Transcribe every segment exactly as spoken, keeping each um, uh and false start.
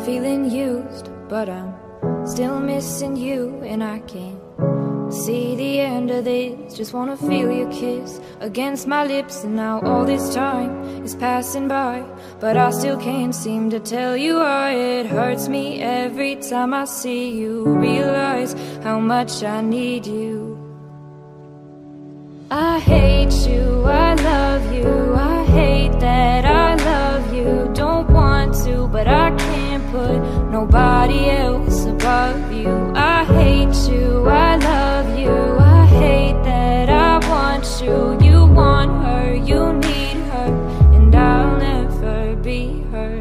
feeling used, but I'm still missing you, and I can't see the end of this. Just wanna feel your kiss against my lips, and now all this time is passing by, but I still can't seem to tell you why. It hurts me every time I see you, realize how much I need you. I hate you, I love you, I hate that I love you. Don't want to, but I can't put nobody else above you. I hate you, I love you, I hate that I want you. You want her, you need her, and I'll never be her.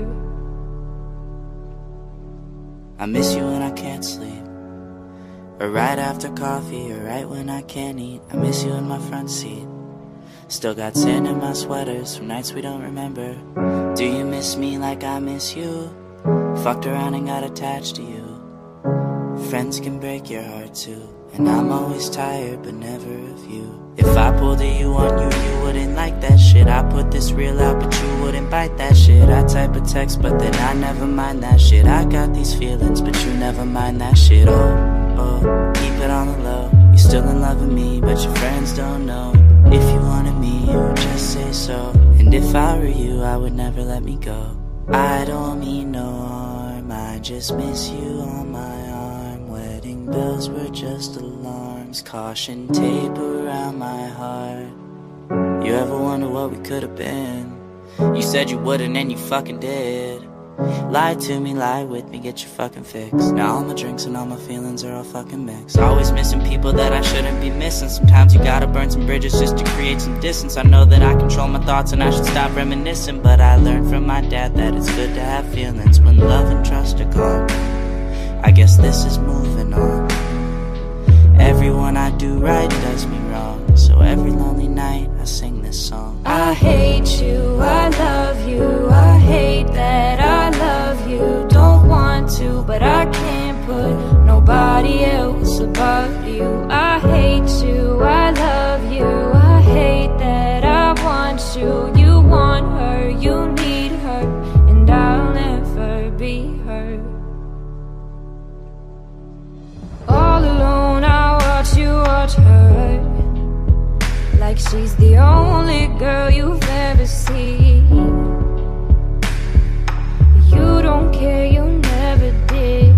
I miss you when I can't sleep, or right after coffee, or right when I can't eat. I miss you in my front seat. Still got sand in my sweaters from nights we don't remember. Do you miss me like I miss you? Fucked around and got attached to you. Friends can break your heart too, and I'm always tired but never of you. If I pulled a you on you, you wouldn't like that shit. I put this real out but you wouldn't bite that shit. I type a text but then I never mind that shit. I got these feelings but you never mind that shit. Oh, oh, keep it on the low. You're still in love with me but your friends don't know. If you wanted me, you would just say so, and if I were you, I would never let me go. I don't mean no harm, I just miss you on my arm. Wedding bells were just alarms, caution tape around my heart. You ever wonder what we could have been? You said you wouldn't and you fucking did. Lie to me, lie with me, get your fucking fix. Now all my drinks and all my feelings are all fucking mixed. Always missing people that I shouldn't be missing. Sometimes you gotta burn some bridges just to create some distance. I know that I control my thoughts and I should stop reminiscing, but I learned from my dad that it's good to have feelings when love and trust are gone. I guess this is moving on. Everyone I do right does me wrong, so every lonely night I sing this song. I hate you, I love you, I hate that I love you. Don't want to, but I can't put nobody else above you. I hate you, I love you, I hate that I want you. You want her, you need her, and I'll never be her. All alone I watch you watch her, like she's the only girl you've ever seen. You don't care, you never did.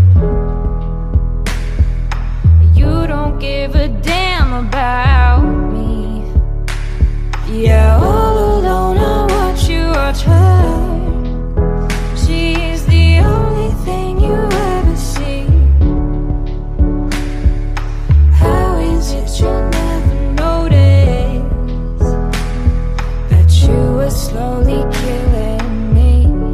You don't give a damn about me. Yeah, all alone I watch you watch her. She's the only thing you ever see. How is it you never notice that you were slowly killing me?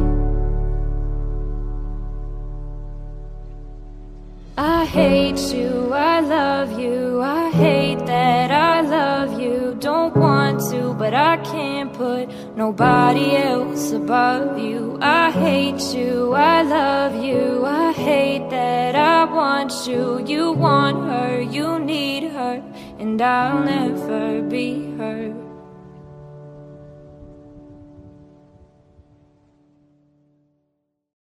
I hate you, I love you, I hate that I love you. Don't want to, but I can't put nobody else above you. I hate you, I love you, I hate that I want you. You want her, you need her, and I'll never be her.